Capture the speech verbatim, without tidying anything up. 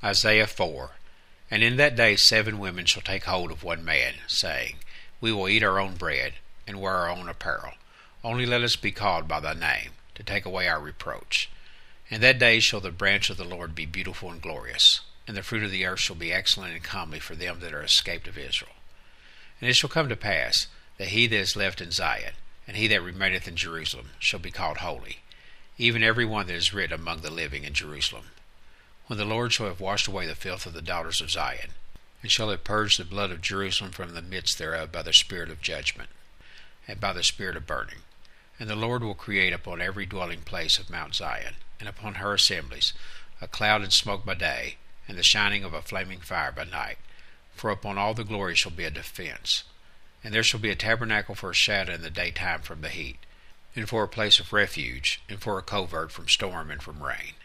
Isaiah four. And in that day seven women shall take hold of one man, saying, We will eat our own bread, and wear our own apparel. Only let us be called by thy name, to take away our reproach. In that day shall the branch of the Lord be beautiful and glorious, and the fruit of the earth shall be excellent and comely for them that are escaped of Israel. And it shall come to pass, that he that is left in Zion, and he that remaineth in Jerusalem, shall be called holy, even every one that is written among the living in Jerusalem. When the Lord shall have washed away the filth of the daughters of Zion, and shall have purged the blood of Jerusalem from the midst thereof by the spirit of judgment, and by the spirit of burning. And the Lord will create upon every dwelling place of Mount Zion, and upon her assemblies, a cloud and smoke by day, and the shining of a flaming fire by night. For upon all the glory shall be a defense. And there shall be a tabernacle for a shadow in the daytime from the heat, and for a place of refuge, and for a covert from storm and from rain.